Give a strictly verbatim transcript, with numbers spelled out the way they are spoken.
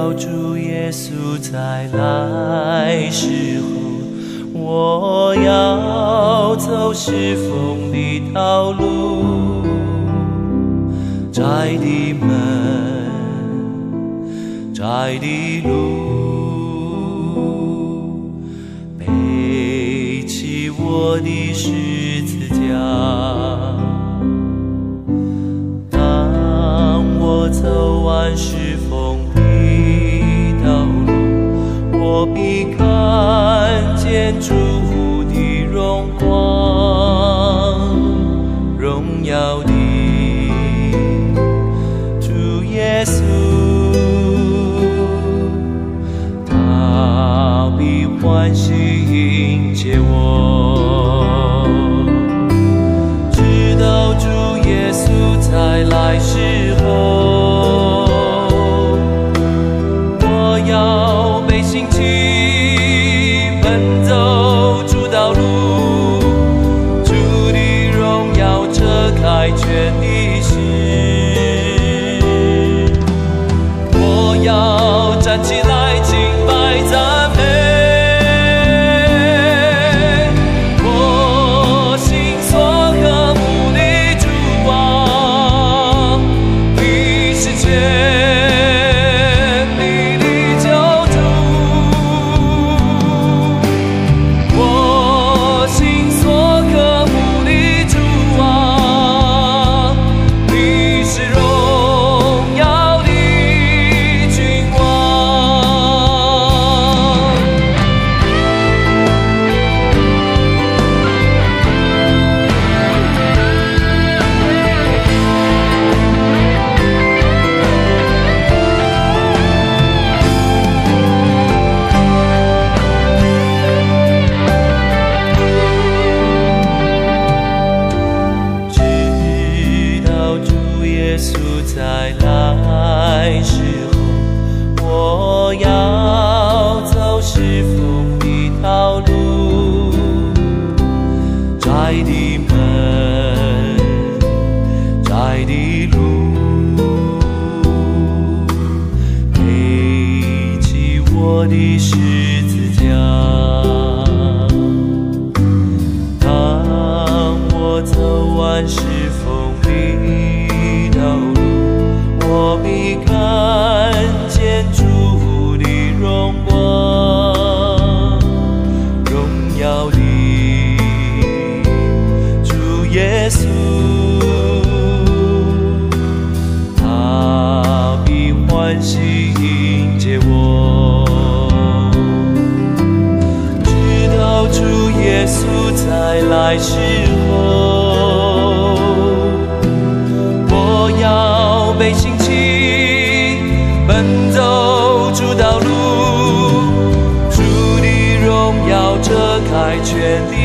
到主耶稣再来时候，我要走是风的道路，窄的门，窄的路，背起我的十字架。当我走完是风的道路，我必看见主的荣光，荣耀的主耶稣，他必欢喜迎接我，直到主耶稣再来时候，我要被兴起奔走主道路，主的荣耀遮盖全地势，我要站起来敬拜赞美，我心所渴慕的主啊，你是全地的救主，我心所渴慕的主啊，你是荣耀的君王。直到主耶稣再来时候，我要走是风的道路，窄的门，窄的路，背起我的十字架。当我走完是风的道路，我必看见主的荣光，荣耀的主耶稣，他必欢喜迎接我，直到主耶稣再来时候，我要被兴起奔走主道路，主的荣耀遮盖全地